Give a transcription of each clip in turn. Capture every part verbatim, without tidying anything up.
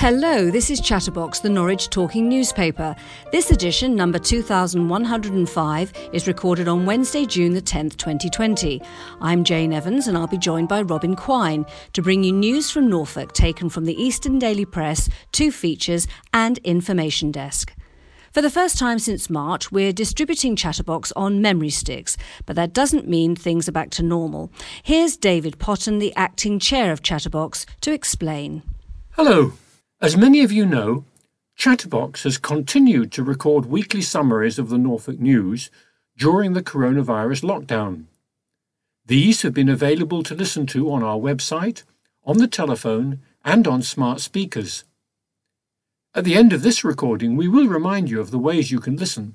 Hello, this is Chatterbox, the Norwich Talking newspaper. This edition, number two thousand one hundred five, is recorded on Wednesday, June the tenth, twenty twenty. I'm Jane Evans and I'll be joined by Robin Quine to bring you news from Norfolk taken from the Eastern Daily Press, two features and information desk. For the first time since March, we're distributing Chatterbox on memory sticks, but that doesn't mean things are back to normal. Here's David Potton, the acting chair of Chatterbox, to explain. Hello. As many of you know, Chatterbox has continued to record weekly summaries of the Norfolk news during the coronavirus lockdown. These have been available to listen to on our website, on the telephone and on smart speakers. At the end of this recording, we will remind you of the ways you can listen.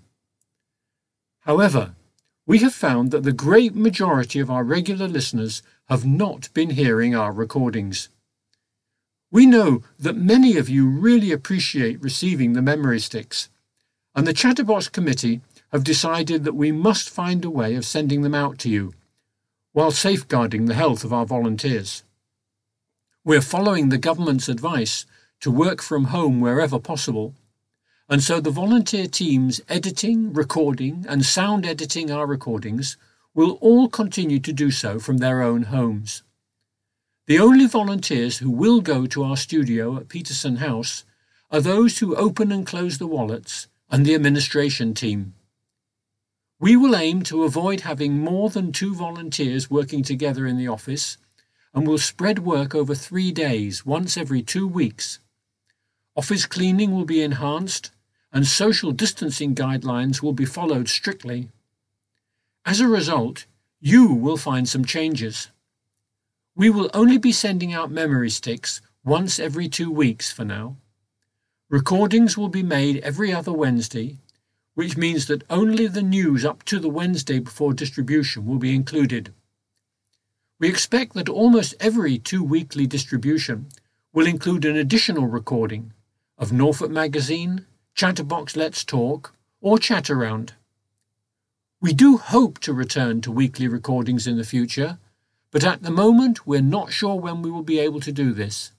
However, we have found that the great majority of our regular listeners have not been hearing our recordings. We know that many of you really appreciate receiving the memory sticks, and the Chatterbox Committee have decided that we must find a way of sending them out to you, while safeguarding the health of our volunteers. We're following the government's advice to work from home wherever possible, and so the volunteer teams editing, recording and sound editing our recordings will all continue to do so from their own homes. The only volunteers who will go to our studio at Peterson House are those who open and close the wallets and the administration team. We will aim to avoid having more than two volunteers working together in the office and will spread work over three days, once every two weeks. Office cleaning will be enhanced and social distancing guidelines will be followed strictly. As a result, you will find some changes. We will only be sending out memory sticks once every two weeks for now. Recordings will be made every other Wednesday, which means that only the news up to the Wednesday before distribution will be included. We expect that almost every two-weekly distribution will include an additional recording of Norfolk Magazine, Chatterbox Let's Talk, or Chat Around. We do hope to return to weekly recordings in the future, but at the moment we're not sure when we will be able to do this.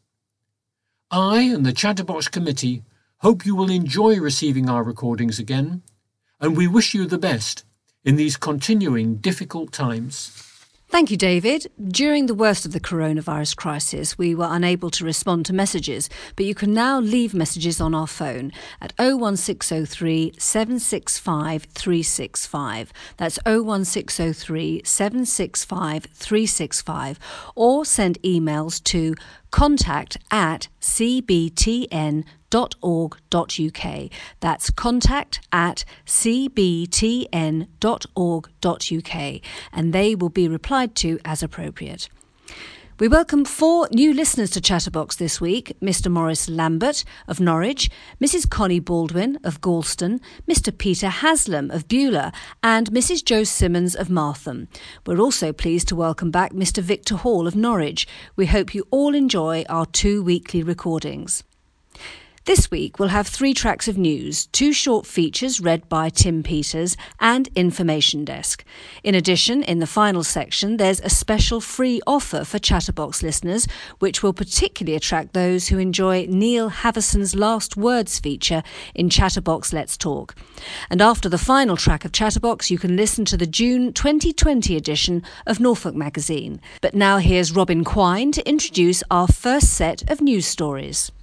I and the Chatterbox Committee hope you will enjoy receiving our recordings again, and we wish you the best in these continuing difficult times. Thank you, David. During the worst of the coronavirus crisis, we were unable to respond to messages, but you can now leave messages on our phone at oh one six oh three, seven six five, three six five. That's oh one six oh three, seven six five, three six five, or send emails to contact at c b t n dot org dot u k. That's contact at c b t n dot org dot u k, and they will be replied to as appropriate. We welcome four new listeners to Chatterbox this week: Mister Maurice Lambert of Norwich, Missus Connie Baldwin of Galston, Mister Peter Haslam of Beulah, and Missus Jo Simmons of Martham. We're also pleased to welcome back Mister Victor Hall of Norwich. We hope you all enjoy our two weekly recordings. This week we'll have three tracks of news, two short features read by Tim Peters, and Information Desk. In addition, in the final section, there's a special free offer for Chatterbox listeners, which will particularly attract those who enjoy Neil Haverson's Last Words feature in Chatterbox Let's Talk. And after the final track of Chatterbox, you can listen to the June twenty twenty edition of Norfolk Magazine. But now here's Robin Quine to introduce our first set of news stories.